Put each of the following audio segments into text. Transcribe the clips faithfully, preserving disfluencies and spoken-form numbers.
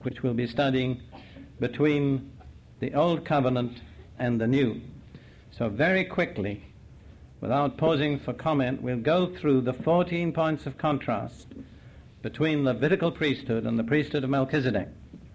which we'll be studying between the Old Covenant and the New. So very quickly, without pausing for comment, we'll go through the fourteen points of contrast between Levitical priesthood and the priesthood of Melchizedek.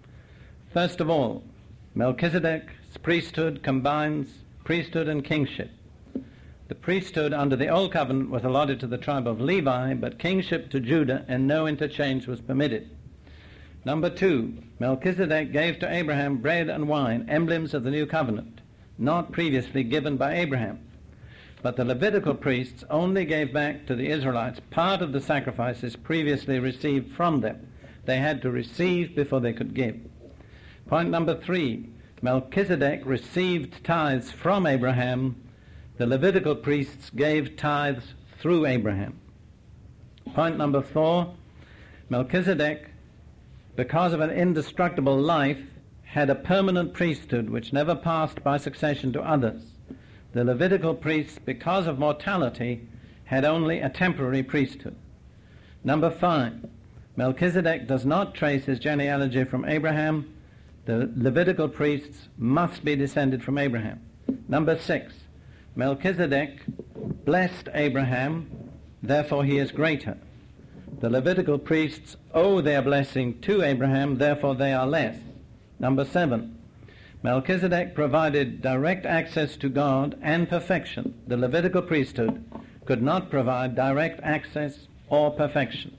First of all, Melchizedek's priesthood combines priesthood and kingship. The priesthood under the Old Covenant was allotted to the tribe of Levi, but kingship to Judah, and no interchange was permitted. Number two, Melchizedek gave to Abraham bread and wine, emblems of the new covenant, not previously given by Abraham. But the Levitical priests only gave back to the Israelites part of the sacrifices previously received from them. They had to receive before they could give. Point number three, Melchizedek received tithes from Abraham. The Levitical priests gave tithes through Abraham. Point number four, Melchizedek, because of an indestructible life, had a permanent priesthood which never passed by succession to others. The Levitical priests, because of mortality, had only a temporary priesthood. Number five, Melchizedek does not trace his genealogy from Abraham. The Levitical priests must be descended from Abraham. Number six, Melchizedek blessed Abraham, therefore he is greater. The Levitical priests owe their blessing to Abraham, therefore they are less. Number seven, Melchizedek provided direct access to God and perfection. The Levitical priesthood could not provide direct access or perfection.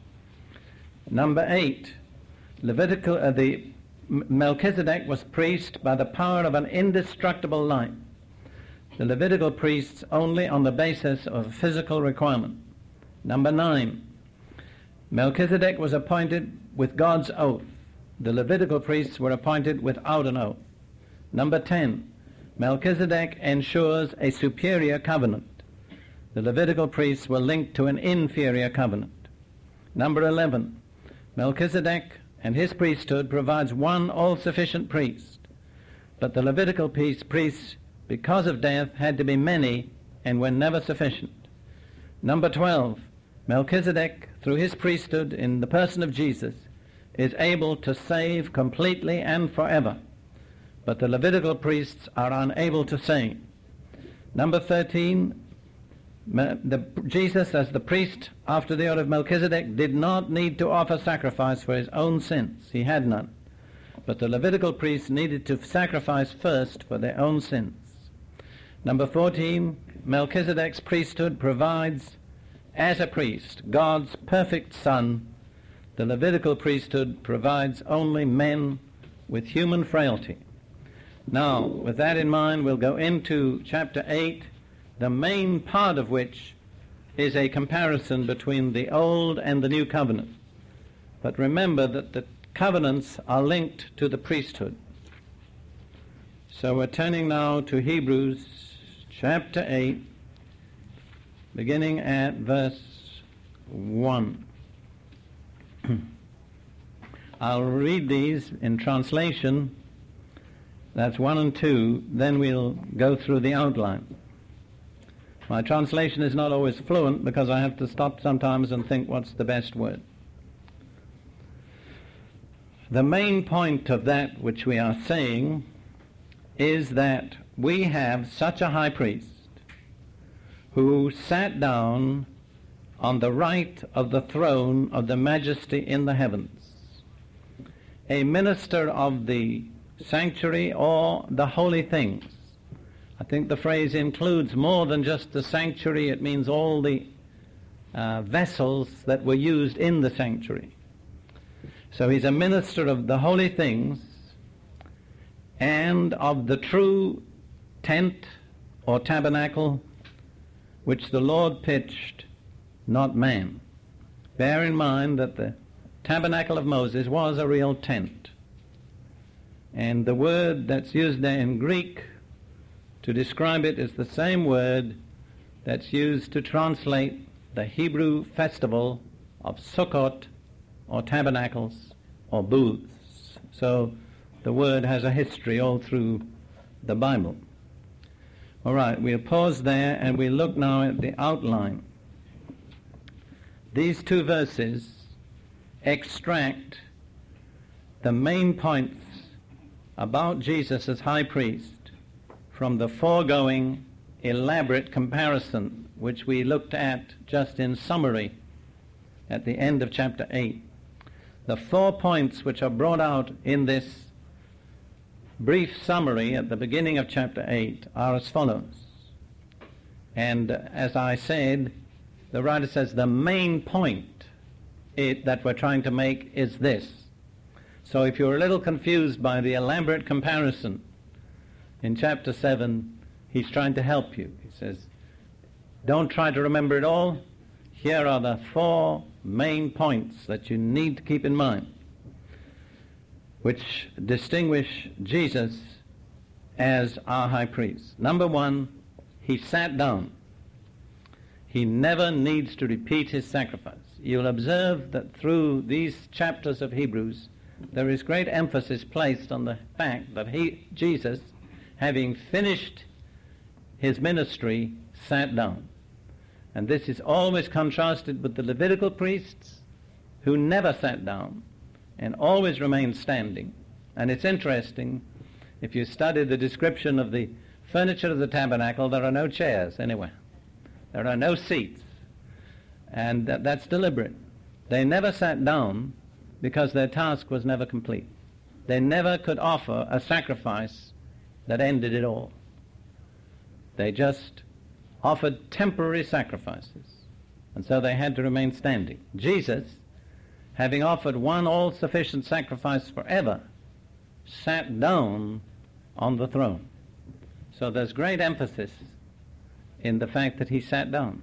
Number eight, Levitical, uh, the Melchizedek was priest by the power of an indestructible life. The Levitical priests only on the basis of a physical requirement. Number nine, Melchizedek was appointed with God's oath. The Levitical priests were appointed without an oath. Number ten, Melchizedek ensures a superior covenant. The Levitical priests were linked to an inferior covenant. Number eleven, Melchizedek and his priesthood provides one all-sufficient priest, but the Levitical priests, because of death, had to be many and were never sufficient. Number twelve, Melchizedek, through his priesthood in the person of Jesus, is able to save completely and forever, but the Levitical priests are unable to save. Number thirteen, the, Jesus, as the priest after the order of Melchizedek, did not need to offer sacrifice for his own sins. He had none. But the Levitical priests needed to sacrifice first for their own sins. Number fourteen, Melchizedek's priesthood provides, as a priest, God's perfect Son. The Levitical priesthood provides only men with human frailty. Now, with that in mind, we'll go into chapter eight, the main part of which is a comparison between the Old and the New Covenant. But remember that the covenants are linked to the priesthood. So we're turning now to Hebrews chapter eight, beginning at verse one. I'll read these in translation. That's one and two. Then we'll go through the outline. My translation is not always fluent because I have to stop sometimes and think what's the best word. The main point of that which we are saying is that we have such a high priest who sat down on the right of the throne of the majesty in the heavens, a minister of the sanctuary or the holy things. I think the phrase includes more than just the sanctuary. It means all the uh, vessels that were used in the sanctuary. So he's a minister of the holy things and of the true tent or tabernacle which the Lord pitched, not man. Bear in mind that the tabernacle of Moses was a real tent. And the word that's used there in Greek to describe it is the same word that's used to translate the Hebrew festival of Sukkot, or tabernacles, or booths. So the word has a history all through the Bible. All right, we'll pause there and we'll look now at the outline. These two verses extract the main points about Jesus as high priest from the foregoing elaborate comparison which we looked at just in summary at the end of chapter eight. The four points which are brought out in this brief summary at the beginning of chapter eight are as follows. And uh, as I said, the writer says the main point it, that we're trying to make is this. So if you're a little confused by the elaborate comparison in chapter seven, he's trying to help you. He says, don't try to remember it all. Here are the four main points that you need to keep in mind, which distinguish Jesus as our high priest. Number one, he sat down. He never needs to repeat his sacrifice. You'll observe that through these chapters of Hebrews, there is great emphasis placed on the fact that he, Jesus, having finished his ministry, sat down. And this is always contrasted with the Levitical priests, who never sat down and always remained standing. And it's interesting, if you study the description of the furniture of the tabernacle, there are no chairs anywhere. There are no seats. And that, that's deliberate. They never sat down because their task was never complete. They never could offer a sacrifice that ended it all. They just offered temporary sacrifices, and so they had to remain standing. Jesus, having offered one all-sufficient sacrifice forever, sat down on the throne. So there's great emphasis in the fact that he sat down.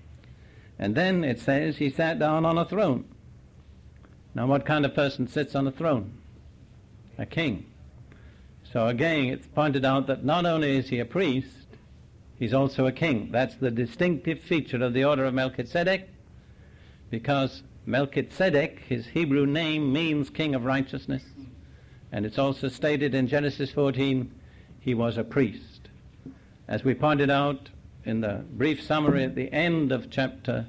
And then it says he sat down on a throne. Now what kind of person sits on a throne? A king. So again, it's pointed out that not only is he a priest, he's also a king. That's the distinctive feature of the order of Melchizedek, because Melchizedek, his Hebrew name, means king of righteousness. And it's also stated in Genesis fourteen, he was a priest. As we pointed out in the brief summary at the end of chapter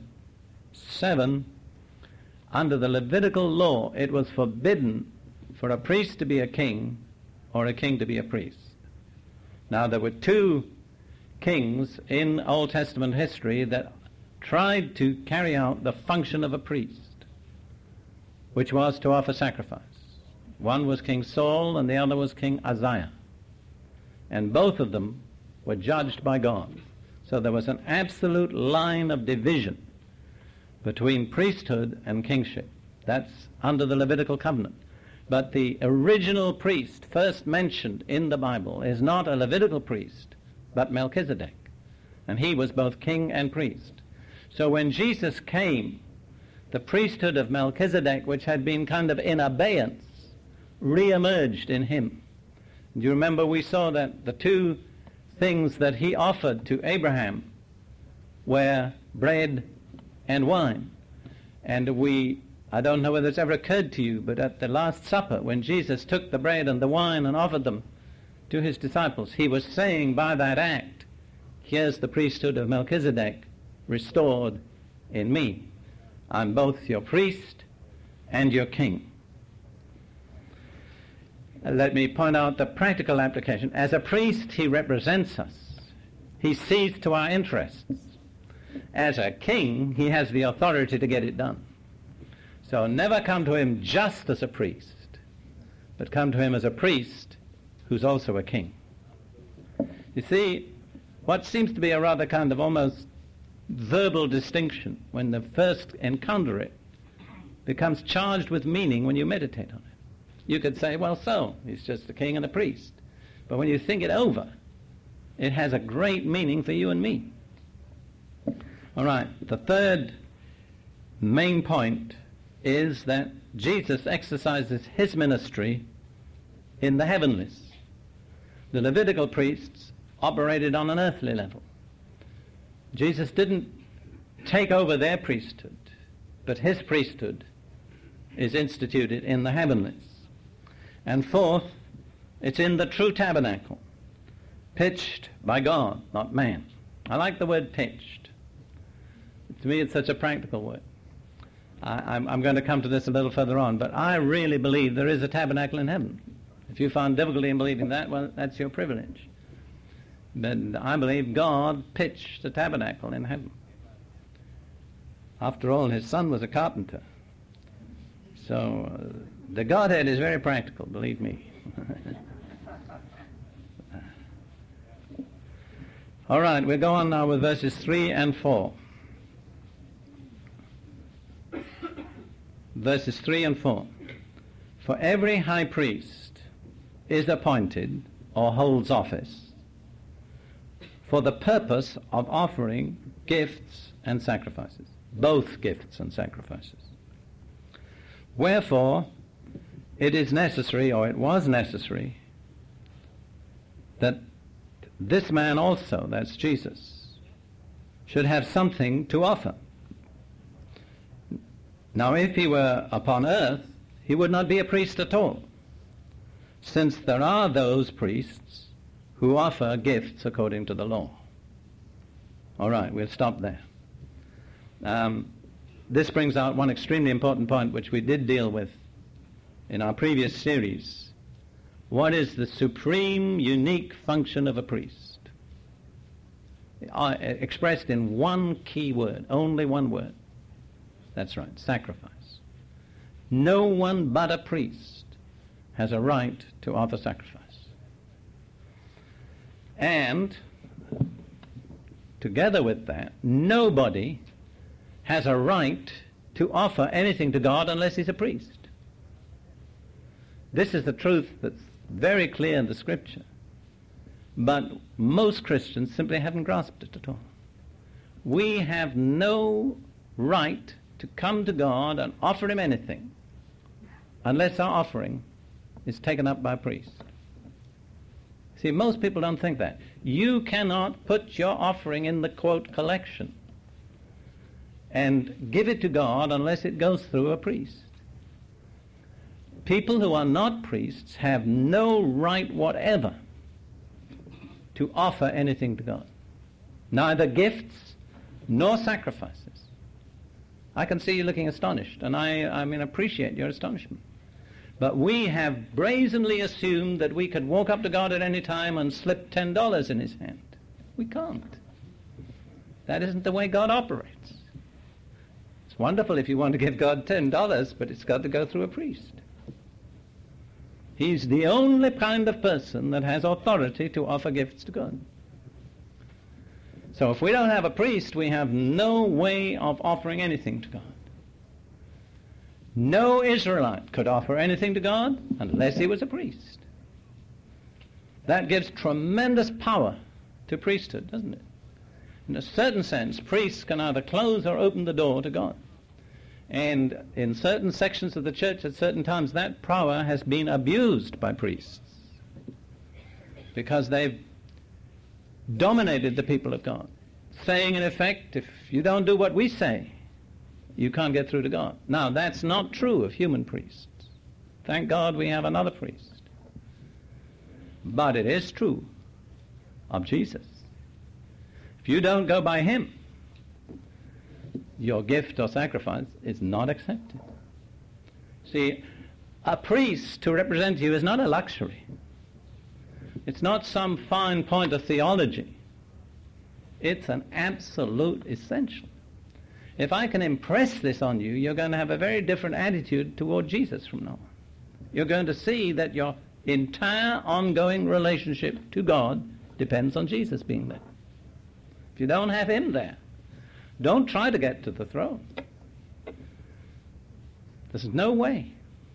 seven, under the Levitical law, it was forbidden for a priest to be a king or a king to be a priest. Now, there were two kings in Old Testament history that tried to carry out the function of a priest, which was to offer sacrifice. One was King Saul and the other was King Uzziah. And both of them were judged by God. So there was an absolute line of division between priesthood and kingship. That's under the Levitical covenant. But the original priest first mentioned in the Bible is not a Levitical priest, but Melchizedek. And he was both king and priest. So when Jesus came, the priesthood of Melchizedek, which had been kind of in abeyance, re-emerged in him. Do you remember we saw that the two things that he offered to Abraham were bread and wine? And we, I don't know whether it's ever occurred to you, but at the Last Supper, when Jesus took the bread and the wine and offered them to his disciples, he was saying by that act, here's the priesthood of Melchizedek restored in me. I'm both your priest and your king. Let me point out the practical application. As a priest, he represents us. He sees to our interests. As a king, he has the authority to get it done. So never come to him just as a priest, but come to him as a priest who's also a king. You see, what seems to be a rather kind of almost verbal distinction when you first encounter it becomes charged with meaning when you meditate on it. You could say, well, so, he's just a king and a priest. But when you think it over, it has a great meaning for you and me. All right, the third main point is that Jesus exercises his ministry in the heavenlies. The Levitical priests operated on an earthly level. Jesus didn't take over their priesthood, but his priesthood is instituted in the heavenlies. And fourth, it's in the true tabernacle, pitched by God, not man. I like the word pitched. To me, it's such a practical word. I, I'm, I'm going to come to this a little further on, but I really believe there is a tabernacle in heaven. If you found difficulty in believing that, well, that's your privilege. But I believe God pitched a tabernacle in heaven. After all, his son was a carpenter. So uh, the Godhead is very practical, believe me. All right, we'll go on now with verses three and four. Verses three and four. For every high priest is appointed or holds office for the purpose of offering gifts and sacrifices, both gifts and sacrifices. Wherefore, it is necessary, or it was necessary, that this man also, that's Jesus, should have something to offer. Now, if he were upon earth, he would not be a priest at all, since there are those priests who offer gifts according to the law. All right, we'll stop there. Um, this brings out one extremely important point which we did deal with in our previous series. What is the supreme, unique function of a priest? Uh, expressed in one key word, only one word. That's right, sacrifice. No one but a priest has a right to offer sacrifice. And together with that, nobody has a right to offer anything to God unless he's a priest. This is the truth that's very clear in the Scripture. But most Christians simply haven't grasped it at all. We have no right to come to God and offer him anything unless our offering is taken up by a priest. See, most people don't think that. You cannot put your offering in the, quote, collection and give it to God unless it goes through a priest. People who are not priests have no right whatever to offer anything to God. Neither gifts nor sacrifices. I can see you looking astonished, and I, I mean, appreciate your astonishment. But we have brazenly assumed that we could walk up to God at any time and slip ten dollars in his hand. We can't. That isn't the way God operates. It's wonderful if you want to give God ten dollars, but it's got to go through a priest. He's the only kind of person that has authority to offer gifts to God. So if we don't have a priest, we have no way of offering anything to God. No Israelite could offer anything to God unless he was a priest. That gives tremendous power to priesthood, doesn't it? In a certain sense, priests can either close or open the door to God. And in certain sections of the church at certain times, that power has been abused by priests because they've dominated the people of God, saying in effect, if you don't do what we say, you can't get through to God. Now, that's not true of human priests. Thank God we have another priest. But it is true of Jesus. If you don't go by him, your gift or sacrifice is not accepted. See, a priest to represent you is not a luxury. It's not some fine point of theology. It's an absolute essential. If I can impress this on you, you're going to have a very different attitude toward Jesus from now on. You're going to see that your entire ongoing relationship to God depends on Jesus being there. If you don't have him there, don't try to get to the throne. There's no way.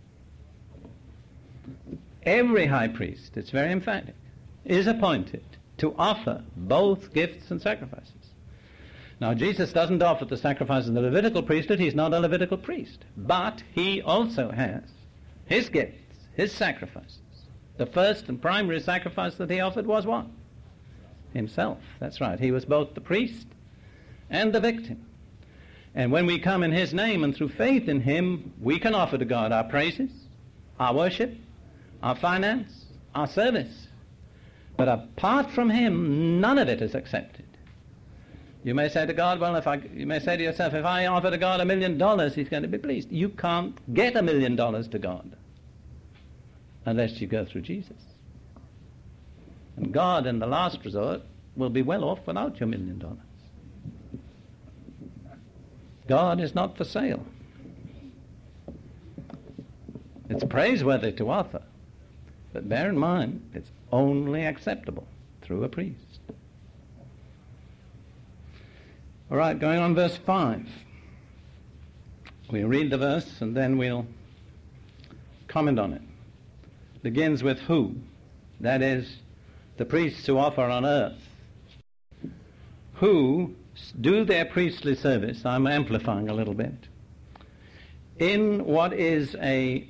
Every high priest, it's very emphatic, is appointed to offer both gifts and sacrifices. Now, Jesus doesn't offer the sacrifice of the Levitical priesthood. He's not a Levitical priest. But he also has his gifts, his sacrifices. The first and primary sacrifice that he offered was what? Himself. That's right. He was both the priest and the victim. And when we come in his name and through faith in him, we can offer to God our praises, our worship, our finance, our service. But apart from him, none of it is accepted. You may say to God, well, if I, you may say to yourself, if I offer to God a million dollars, he's going to be pleased. You can't get a million dollars to God unless you go through Jesus. And God, in the last resort, will be well off without your million dollars. God is not for sale. It's praiseworthy to offer, but bear in mind, it's only acceptable through a priest. All right, going on verse five. We'll read the verse and then we'll comment on it. Begins with who? That is, the priests who offer on earth. Who do their priestly service, I'm amplifying a little bit, in what is a,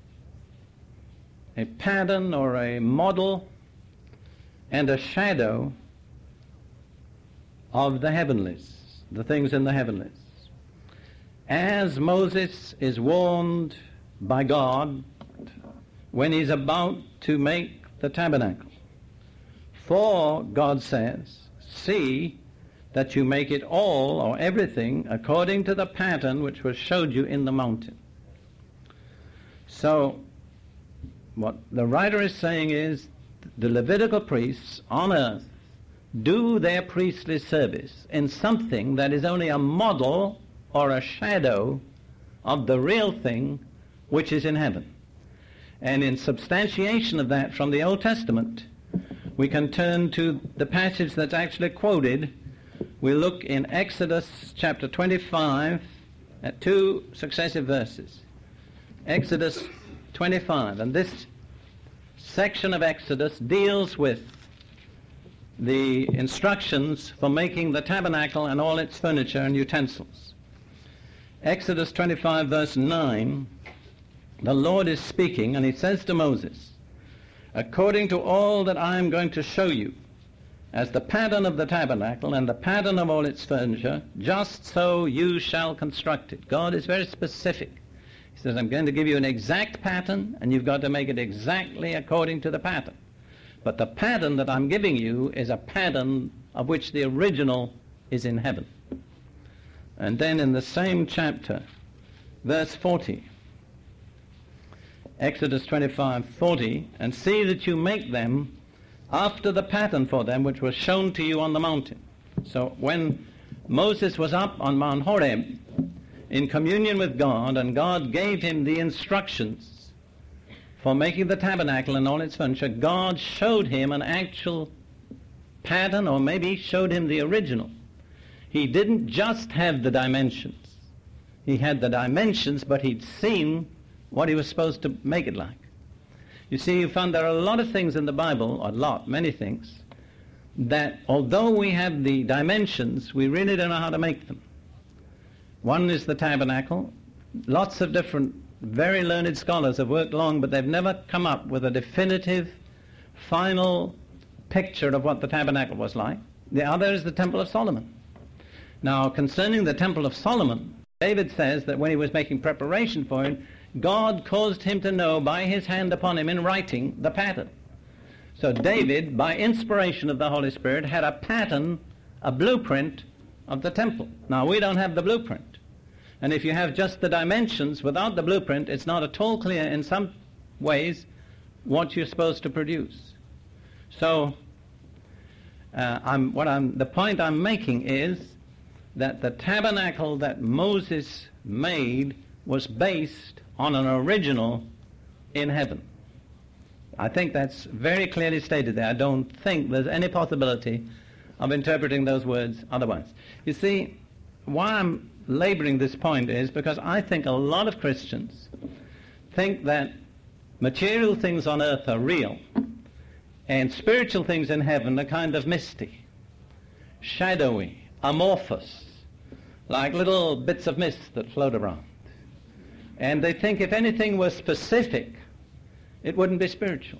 a pattern or a model and a shadow of the heavenlies, the things in the heavenlies. As Moses is warned by God when he's about to make the tabernacle. For, God says, see that you make it all or everything according to the pattern which was showed you in the mountain. So, what the writer is saying is the Levitical priests on earth do their priestly service in something that is only a model or a shadow of the real thing which is in heaven. And in substantiation of that from the Old Testament, we can turn to the passage that's actually quoted. We look in Exodus chapter twenty-five at two successive verses. Exodus twenty-five, and this section of Exodus deals with the instructions for making the tabernacle and all its furniture and utensils. Exodus twenty-five verse nine, the Lord is speaking and he says to Moses, according to all that I am going to show you as the pattern of the tabernacle and the pattern of all its furniture, just so you shall construct it. God is very specific. He says, I'm going to give you an exact pattern and you've got to make it exactly according to the pattern. But the pattern that I'm giving you is a pattern of which the original is in heaven. And then in the same chapter, verse forty, Exodus twenty-five forty, and see that you make them after the pattern for them which was shown to you on the mountain. So when Moses was up on Mount Horeb in communion with God, and God gave him the instructions for making the tabernacle and all its furniture, God showed him an actual pattern, or maybe showed him the original. He didn't just have the dimensions. He had the dimensions, but he'd seen what he was supposed to make it like. You see, you found there are a lot of things in the Bible, a lot, many things, that although we have the dimensions, we really don't know how to make them. One is the tabernacle. Lots of different, very learned scholars have worked long, but they've never come up with a definitive, final picture of what the tabernacle was like. The other is the Temple of Solomon. Now, concerning the Temple of Solomon, David says that when he was making preparation for it, God caused him to know by his hand upon him in writing the pattern. So David, by inspiration of the Holy Spirit, had a pattern, a blueprint of the temple. Now, we don't have the blueprint. And if you have just the dimensions without the blueprint, it's not at all clear in some ways what you're supposed to produce. So, uh, I'm, what I'm, the point I'm making is that the tabernacle that Moses made was based on an original in heaven. I think that's very clearly stated there. I don't think there's any possibility of interpreting those words otherwise. You see, why I'm laboring this point is because I think a lot of Christians think that material things on earth are real and spiritual things in heaven are kind of misty, shadowy, amorphous, like little bits of mist that float around. And they think if anything was specific, it wouldn't be spiritual.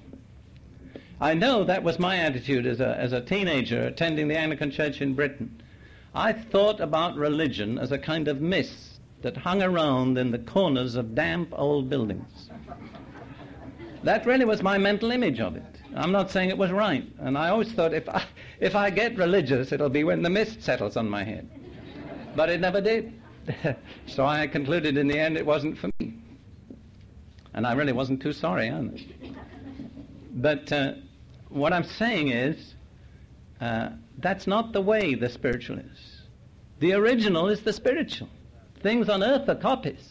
I know that was my attitude as a, as a teenager attending the Anglican Church in Britain. I thought about religion as a kind of mist that hung around in the corners of damp old buildings. That really was my mental image of it. I'm not saying it was right. And I always thought, if I, if I get religious, it'll be when the mist settles on my head. But it never did. So I concluded in the end it wasn't for me. And I really wasn't too sorry, either. But uh, what I'm saying is, uh, that's not the way the spiritual is. The original is the spiritual. Things on earth are copies.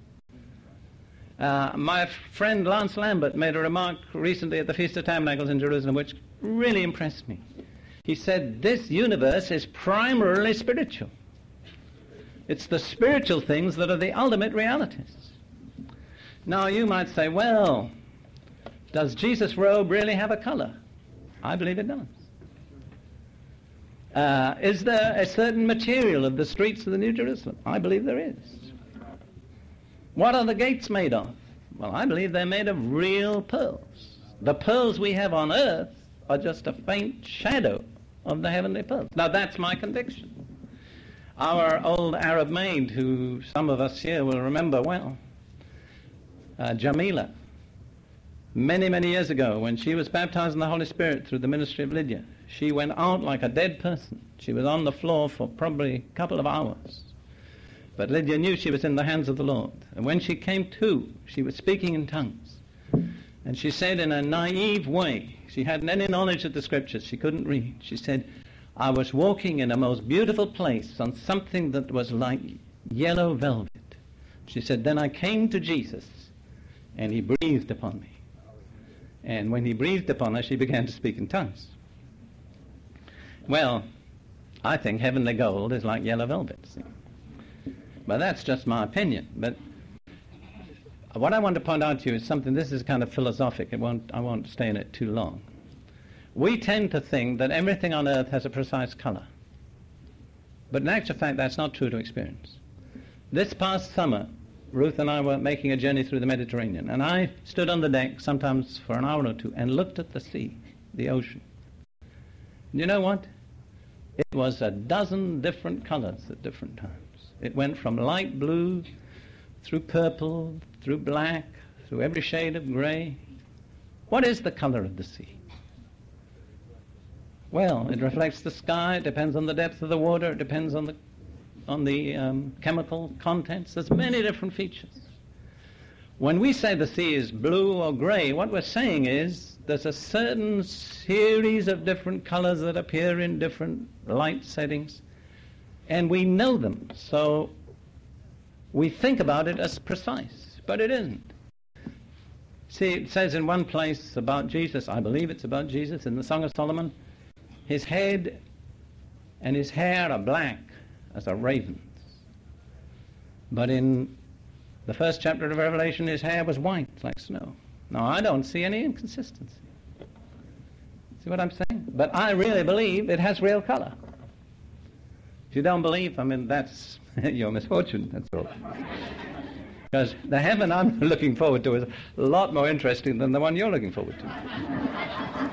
Uh, my friend Lance Lambert made a remark recently at the Feast of Tabernacles in Jerusalem which really impressed me. He said, this universe is primarily spiritual. It's the spiritual things that are the ultimate realities. Now you might say, well, does Jesus' robe really have a color? I believe it does. Uh, is there a certain material of the streets of the New Jerusalem? I believe there is. What are the gates made of? Well, I believe they're made of real pearls. The pearls we have on earth are just a faint shadow of the heavenly pearls. Now, that's my conviction. Our old Arab maid, who some of us here will remember well, uh, Jamila, many, many years ago, when she was baptized in the Holy Spirit through the ministry of Lydia, she went out like a dead person. She was on the floor for probably a couple of hours. But Lydia knew she was in the hands of the Lord. And when she came to, she was speaking in tongues. And she said in a naive way, she hadn't any knowledge of the Scriptures, she couldn't read. She said, I was walking in a most beautiful place on something that was like yellow velvet. She said, then I came to Jesus, and he breathed upon me. And when he breathed upon her, she began to speak in tongues. Well, I think heavenly gold is like yellow velvet. See? But that's just my opinion. But what I want to point out to you is something, this is kind of philosophic. It won't, I won't stay in it too long. We tend to think that everything on earth has a precise color. But in actual fact, that's not true to experience. This past summer, Ruth and I were making a journey through the Mediterranean, and I stood on the deck sometimes for an hour or two and looked at the sea, the ocean. And you know what? It was a dozen different colors at different times. It went from light blue through purple, through black, through every shade of gray. What is the color of the sea? Well, it reflects the sky, it depends on the depth of the water, it depends on the on the um, chemical contents. There's many different features. When we say the sea is blue or gray, what we're saying is there's a certain series of different colors that appear in different light settings, and we know them, so we think about it as precise, but it isn't. See, it says in one place about Jesus, I believe it's about Jesus, in the Song of Solomon, his head and his hair are black as a raven's. But in the first chapter of Revelation, his hair was white like snow. Now, I don't see any inconsistency. See what I'm saying? But I really believe it has real color. If you don't believe, I mean, that's your misfortune, that's all. Because the heaven I'm looking forward to is a lot more interesting than the one you're looking forward to.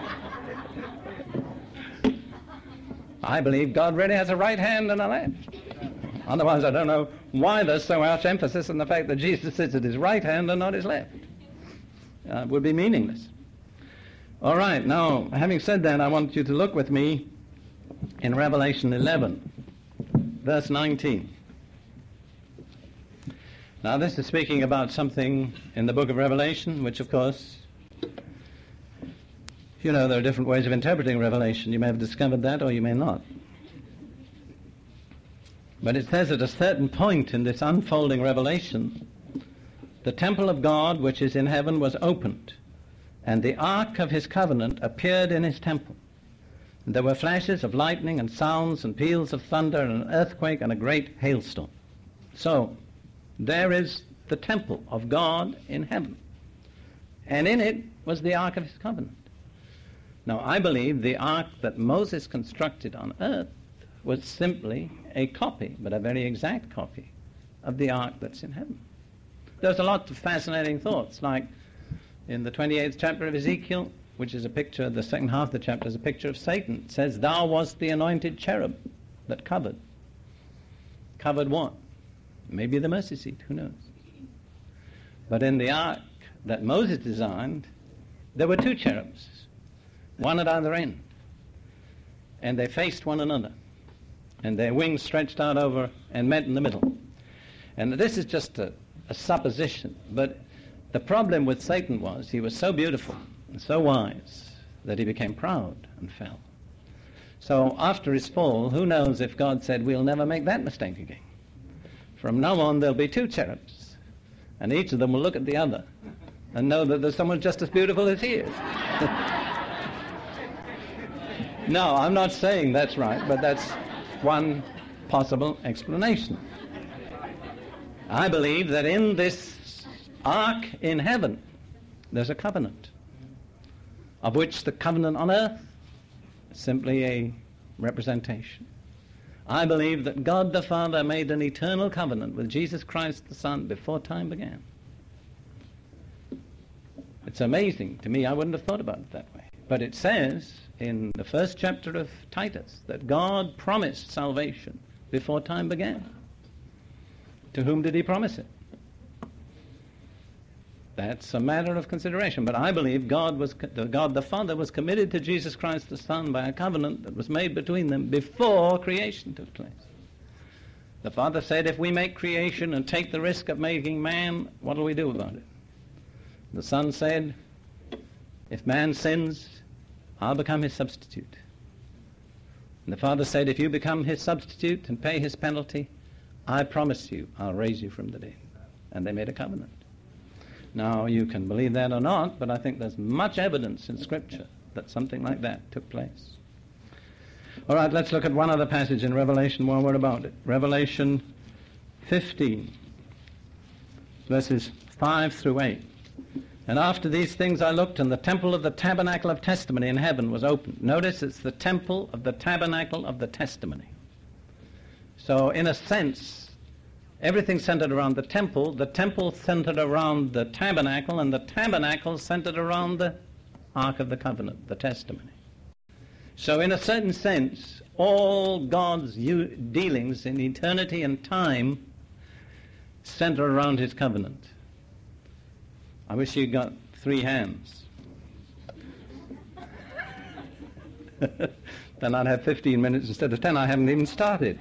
I believe God really has a right hand and a left. Otherwise, I don't know why there's so much emphasis on the fact that Jesus sits at his right hand and not his left. Uh, it would be meaningless. All right, now, having said that, I want you to look with me in Revelation eleven, verse nineteen. Now, this is speaking about something in the book of Revelation, which, of course, you know, there are different ways of interpreting Revelation. You may have discovered that, or you may not. But it says at a certain point in this unfolding revelation, the temple of God which is in heaven was opened, and the ark of his covenant appeared in his temple. And there were flashes of lightning and sounds and peals of thunder and an earthquake and a great hailstorm. So, there is the temple of God in heaven. And in it was the ark of his covenant. Now, I believe the ark that Moses constructed on earth was simply a copy, but a very exact copy, of the ark that's in heaven. There's a lot of fascinating thoughts, like in the twenty-eighth chapter of Ezekiel, which is a picture, the second half of the chapter is a picture of Satan. It says, thou wast the anointed cherub that covered. Covered what? Maybe the mercy seat, who knows? But in the ark that Moses designed, There were two cherubs, one at either end, and they faced one another, and their wings stretched out over and met in the middle. And this is just a, a supposition, but the problem with Satan was he was so beautiful and so wise that he became proud and fell. So after his fall, who knows if God said, we'll never make that mistake again. From now on, there'll be two cherubs, and each of them will look at the other and know that there's someone just as beautiful as he is. No, I'm not saying that's right, but that's one possible explanation. I believe that in this ark in heaven, there's a covenant, of which the covenant on earth is simply a representation. I believe that God the Father made an eternal covenant with Jesus Christ the Son before time began. It's amazing to me. I wouldn't have thought about it that way. But it says in the first chapter of Titus that God promised salvation before time began. To whom did he promise it? That's a matter of consideration. But I believe God was, God the Father was committed to Jesus Christ the Son by a covenant that was made between them before creation took place. The Father said, if we make creation and take the risk of making man, what will we do about it? The Son said, if man sins, I'll become his substitute. And the Father said, if you become his substitute and pay his penalty, I promise you, I'll raise you from the dead. And they made a covenant. Now, you can believe that or not, but I think there's much evidence in Scripture that something like that took place. All right, let's look at one other passage in Revelation while we're about it. Revelation fifteen, verses five through eight. And after these things I looked, and the temple of the tabernacle of testimony in heaven was opened. Notice it's the temple of the tabernacle of the testimony. So, in a sense, everything centered around the temple, the temple centered around the tabernacle, and the tabernacle centered around the Ark of the Covenant, the testimony. So in a certain sense, all God's u- dealings in eternity and time center around his covenant. I wish you'd got three hands. Then I'd have fifteen minutes instead of ten. I haven't even started.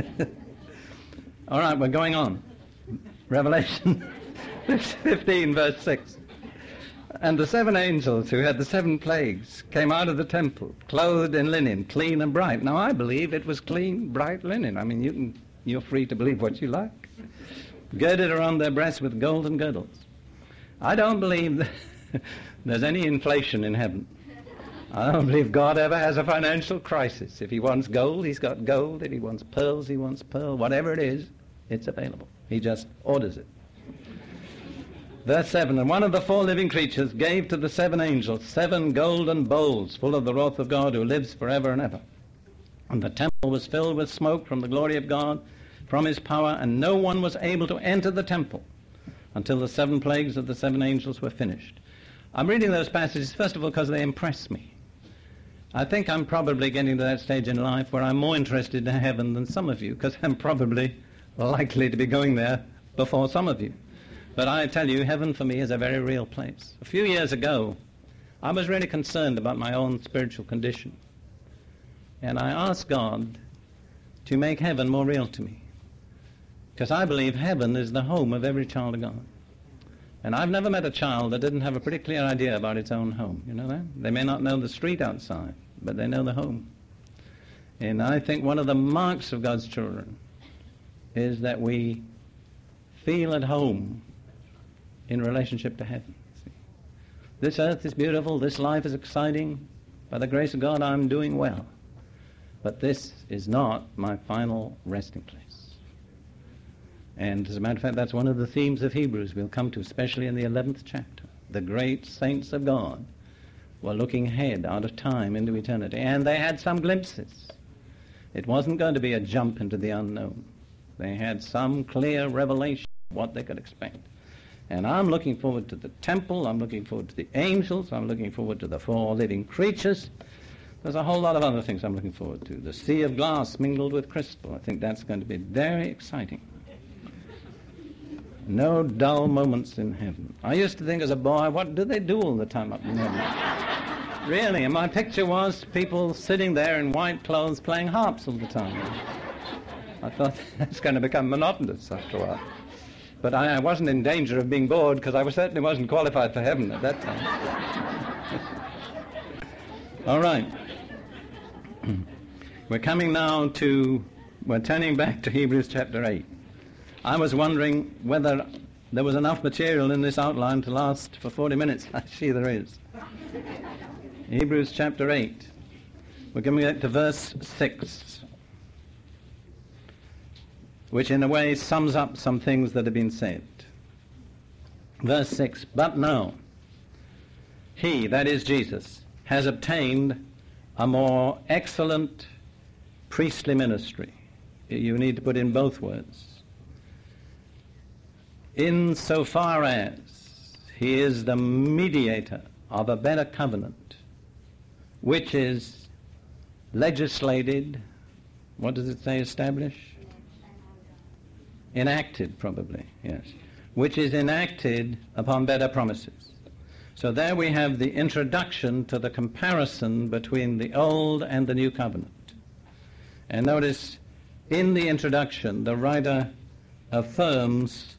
All right, we're going on. Revelation fifteen, verse six. And the seven angels who had the seven plagues came out of the temple, clothed in linen, clean and bright. Now, I believe it was clean, bright linen. I mean, you can, you're free to believe what you like. Girded around their breasts with golden girdles. I don't believe that there's any inflation in heaven. I don't believe God ever has a financial crisis. If he wants gold, he's got gold. If he wants pearls, he wants pearl. Whatever it is, it's available. He just orders it. Verse seven, and one of the four living creatures gave to the seven angels seven golden bowls full of the wrath of God who lives forever and ever. And the temple was filled with smoke from the glory of God, from his power, and no one was able to enter the temple until the seven plagues of the seven angels were finished. I'm reading those passages, first of all, because they impress me. I think I'm probably getting to that stage in life where I'm more interested in heaven than some of you, because I'm probably likely to be going there before some of you. But I tell you, heaven for me is a very real place. A few years ago, I was really concerned about my own spiritual condition. And I asked God to make heaven more real to me. Because I believe heaven is the home of every child of God. And I've never met a child that didn't have a pretty clear idea about its own home. You know that? They may not know the street outside, but they know the home. And I think one of the marks of God's children is that we feel at home in relationship to heaven. See? This earth is beautiful, this life is exciting. By the grace of God, I'm doing well. But this is not my final resting place. And as a matter of fact, that's one of the themes of Hebrews we'll come to, especially in the eleventh chapter. The great saints of God were looking ahead out of time into eternity, and they had some glimpses. It wasn't going to be a jump into the unknown. They had some clear revelation of what they could expect. And I'm looking forward to the temple, I'm looking forward to the angels, I'm looking forward to the four living creatures. There's a whole lot of other things I'm looking forward to. The sea of glass mingled with crystal. I think that's going to be very exciting. No dull moments in heaven. I used to think as a boy, what do they do all the time up in heaven? Really, and my picture was people sitting there in white clothes playing harps all the time. I thought that's going to become monotonous after a while. But I, I wasn't in danger of being bored because I was, certainly wasn't qualified for heaven at that time. All right. We're coming now to, we're turning back to Hebrews chapter eight. I was wondering whether there was enough material in this outline to last for forty minutes. I see there is. Hebrews chapter eight. We're going to get to verse six, which in a way sums up some things that have been said. Verse six, but now, he, that is Jesus, has obtained a more excellent priestly ministry. You need to put in both words. In so far as he is the mediator of a better covenant, which is legislated, what does it say, establish? Enacted, probably, yes. Which is enacted upon better promises. So there we have the introduction to the comparison between the old and the new covenant. And notice, in the introduction, the writer affirms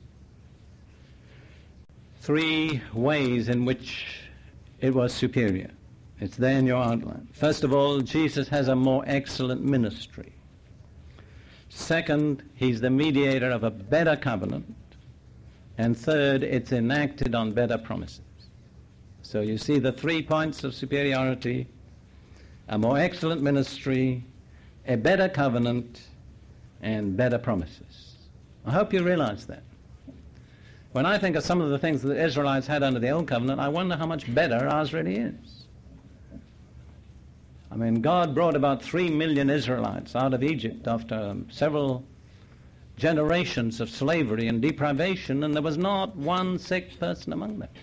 three ways in which it was superior. It's there in your outline. First of all, Jesus has a more excellent ministry. Second, he's the mediator of a better covenant. And third, it's enacted on better promises. So you see the three points of superiority: a more excellent ministry, a better covenant, and better promises. I hope you realize that. When I think of some of the things that the Israelites had under the Old Covenant, I wonder how much better ours really is. I mean, God brought about three million Israelites out of Egypt after um, several generations of slavery and deprivation, and there was not one sick person among them.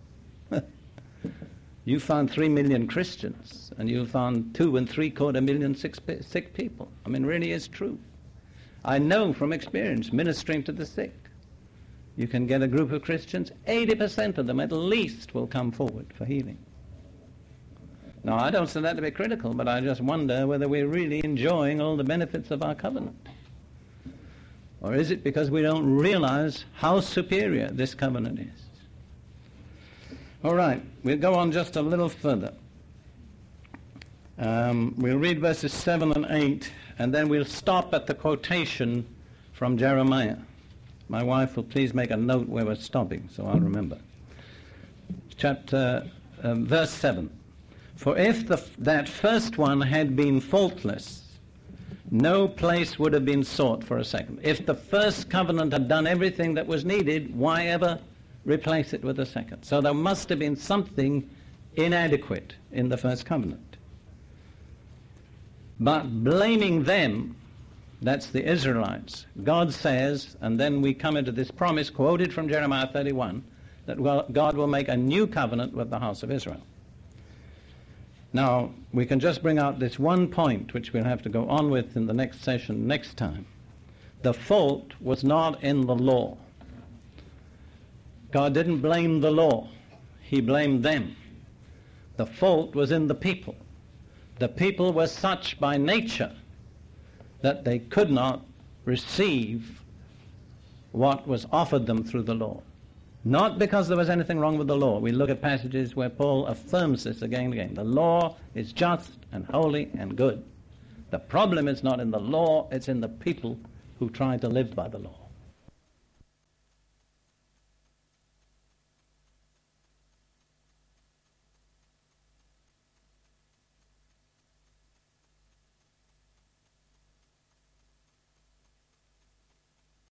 You found three million Christians, and you found two and three quarter million sick, sick people. I mean, really is true. I know from experience, ministering to the sick, you can get a group of Christians, eighty percent of them at least will come forward for healing. Now, I don't say that to be critical, but I just wonder whether we're really enjoying all the benefits of our covenant. Or is it because we don't realize how superior this covenant is? All right, we'll go on just a little further. Um, we'll read verses seven and eight, and then we'll stop at the quotation from Jeremiah. My wife will please make a note where we're stopping, so I'll remember. Chapter, um, verse seven. For if the, that first one had been faultless, no place would have been sought for a second. If the first covenant had done everything that was needed, why ever replace it with a second? So there must have been something inadequate in the first covenant. But blaming them, that's the Israelites, God says, and then we come into this promise quoted from Jeremiah thirty-one, that God will make a new covenant with the house of Israel. Now, we can just bring out this one point, which we'll have to go on with in the next session next time. The fault was not in the law. God didn't blame the law. He blamed them. The fault was in the people. The people were such by nature that they could not receive what was offered them through the law. Not because there was anything wrong with the law. We look at passages where Paul affirms this again and again. The law is just and holy and good. The problem is not in the law, it's in the people who try to live by the law.